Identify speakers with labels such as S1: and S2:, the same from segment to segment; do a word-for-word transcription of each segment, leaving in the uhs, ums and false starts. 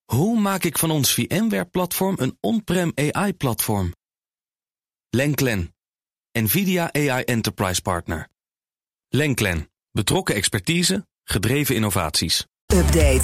S1: Hoe maak ik van ons VMware-platform een on-prem A I-platform? Lenklen, NVIDIA A I Enterprise Partner. Lenklen, betrokken expertise, gedreven innovaties.
S2: Update.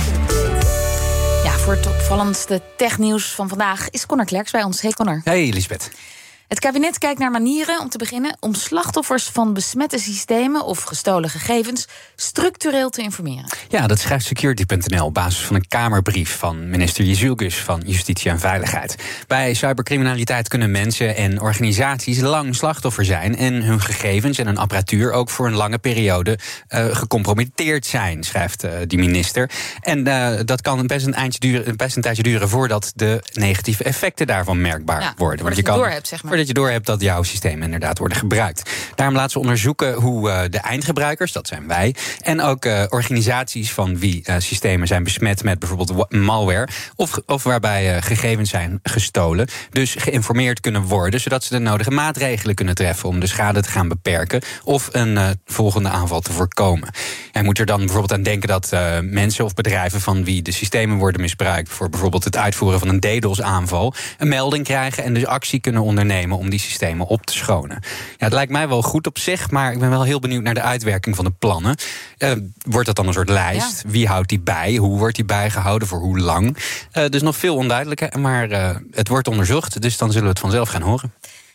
S3: Ja, voor het opvallendste technieuws van vandaag is Connor Klerks bij ons. Hey Connor.
S4: Hey Lisbeth.
S3: Het kabinet kijkt naar manieren, om te beginnen, om slachtoffers van besmette systemen of gestolen gegevens structureel te informeren.
S4: Ja, dat schrijft security punt n l op basis van een Kamerbrief van minister Jezielgus van Justitie en Veiligheid. Bij cybercriminaliteit kunnen mensen en organisaties lang slachtoffer zijn en hun gegevens en hun apparatuur ook voor een lange periode uh, gecompromitteerd zijn, schrijft uh, die minister. En uh, dat kan best een, eindje duren, best een tijdje duren voordat de negatieve effecten daarvan merkbaar
S3: ja,
S4: worden.
S3: Want je, je kan doorhebt, zeg maar.
S4: Voordat je doorhebt dat jouw systemen inderdaad worden gebruikt. Daarom laten ze onderzoeken hoe uh, de eindgebruikers, dat zijn wij, en ook uh, organisaties van wie uh, systemen zijn besmet met bijvoorbeeld malware, of, of waarbij uh, gegevens zijn gestolen, dus geïnformeerd kunnen worden, zodat ze de nodige maatregelen kunnen treffen om de schade te gaan beperken of een uh, volgende aanval te voorkomen. Je moet er dan bijvoorbeeld aan denken dat uh, mensen of bedrijven van wie de systemen worden misbruikt voor bijvoorbeeld het uitvoeren van een DDoS-aanval een melding krijgen en dus actie kunnen ondernemen om die systemen op te schonen. Ja, het lijkt mij wel goed op zich, maar ik ben wel heel benieuwd naar de uitwerking van de plannen. Uh, wordt dat dan een soort lijst? Ja. Wie houdt die bij? Hoe wordt die bijgehouden? Voor hoe lang? Uh, dus nog veel onduidelijker, maar uh, het wordt onderzocht, dus dan zullen we het vanzelf gaan horen.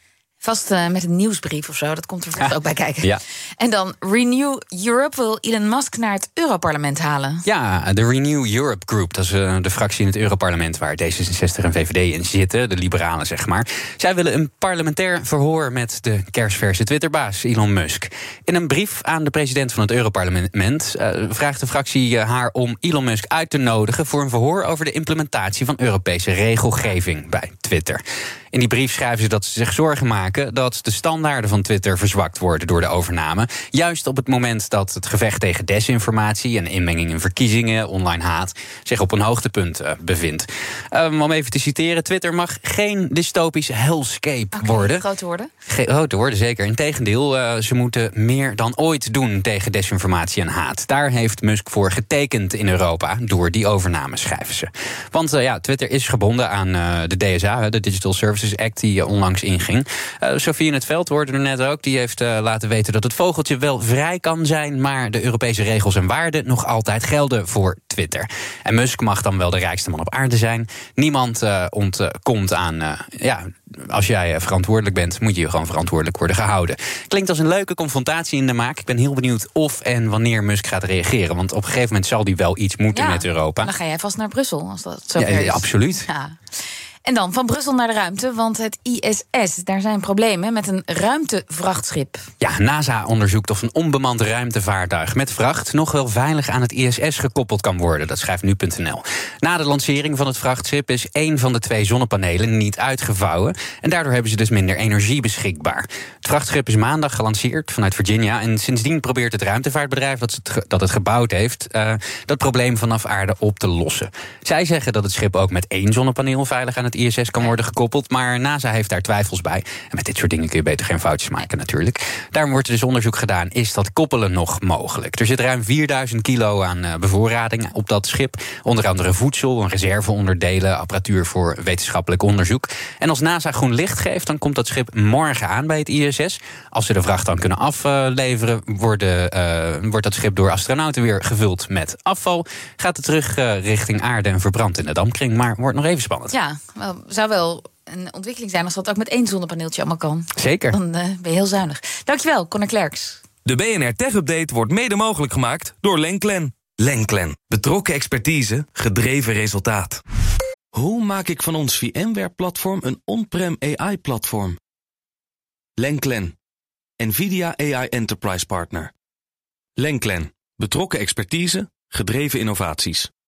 S3: Vast uh, met een nieuwsbrief of zo, dat komt er vast ah, ook bij kijken.
S4: Ja.
S3: En dan Renew Europe wil Elon Musk naar het Europarlement halen.
S4: Ja, de Renew Europe Group, dat is uh, de fractie in het Europarlement waar D zesenzestig en V V D in zitten, de liberalen zeg maar. Zij willen een parlementair verhoor met de kersverse Twitterbaas Elon Musk. In een brief aan de president van het Europarlement uh, vraagt de fractie uh, haar om Elon Musk uit te nodigen voor een verhoor over de implementatie van Europese regelgeving bij Twitter. In die brief schrijven ze dat ze zich zorgen maken dat de standaarden van Twitter verzwakt worden door de overname. Juist op het moment dat het gevecht tegen desinformatie en inmenging in verkiezingen, online haat, zich op een hoogtepunt uh, bevindt. Um, om even te citeren, Twitter mag geen dystopisch hellscape okay, worden.
S3: Grote woorden?
S4: Ge- grote woorden, zeker. Integendeel, uh, ze moeten meer dan ooit doen tegen desinformatie en haat. Daar heeft Musk voor getekend in Europa door die overname, schrijven ze. Want uh, ja, Twitter is gebonden aan uh, de D S A, de Digital Services Act, die onlangs inging. Uh, Sofie in het Veld hoorde er net ook. Die heeft uh, laten weten dat het vogeltje wel vrij kan zijn, maar de Europese regels en waarden nog altijd gelden voor Twitter. En Musk mag dan wel de rijkste man op aarde zijn. Niemand uh, ontkomt aan, uh, ja, als jij verantwoordelijk bent, moet je gewoon verantwoordelijk worden gehouden. Klinkt als een leuke confrontatie in de maak. Ik ben heel benieuwd of en wanneer Musk gaat reageren. Want op een gegeven moment zal hij wel iets moeten
S3: ja,
S4: met Europa.
S3: Dan ga jij vast naar Brussel, als dat zo
S4: ja,
S3: is.
S4: Ja, absoluut.
S3: Ja. En dan van Brussel naar de ruimte, want het I S S, daar zijn problemen met een ruimtevrachtschip.
S4: Ja, NASA onderzoekt of een onbemand ruimtevaartuig met vracht nog wel veilig aan het I S S gekoppeld kan worden. Dat schrijft nu punt n l. Na de lancering van het vrachtschip is één van de twee zonnepanelen niet uitgevouwen. En daardoor hebben ze dus minder energie beschikbaar. Het vrachtschip is maandag gelanceerd vanuit Virginia. En sindsdien probeert het ruimtevaartbedrijf dat het, dat het gebouwd heeft Uh, dat probleem vanaf aarde op te lossen. Zij zeggen dat het schip ook met één zonnepaneel veilig aan het I S S kan worden gekoppeld, maar NASA heeft daar twijfels bij. En met dit soort dingen kun je beter geen foutjes maken natuurlijk. Daarom wordt er dus onderzoek gedaan, is dat koppelen nog mogelijk? Er zit ruim vierduizend kilo aan uh, bevoorrading op dat schip. Onder andere voedsel, een reserveonderdelen, apparatuur voor wetenschappelijk onderzoek. En als NASA groen licht geeft, dan komt dat schip morgen aan bij het I S S. Als ze de vracht dan kunnen afleveren, worden, uh, wordt dat schip door astronauten weer gevuld met afval. Gaat het terug uh, richting aarde en verbrandt in de dampkring, maar wordt nog even spannend.
S3: Ja, wel, zou wel een ontwikkeling zijn als dat ook met één zonnepaneeltje allemaal kan.
S4: Zeker.
S3: Dan uh, ben je heel zuinig. Dankjewel, Connor Klerks.
S1: De B N R Tech Update wordt mede mogelijk gemaakt door Lenklen. Lenklen. Betrokken expertise, gedreven resultaat. Hoe maak ik van ons VMware-platform een on-prem A I-platform? Lenklen. NVIDIA A I Enterprise Partner. Lenklen. Betrokken expertise, gedreven innovaties.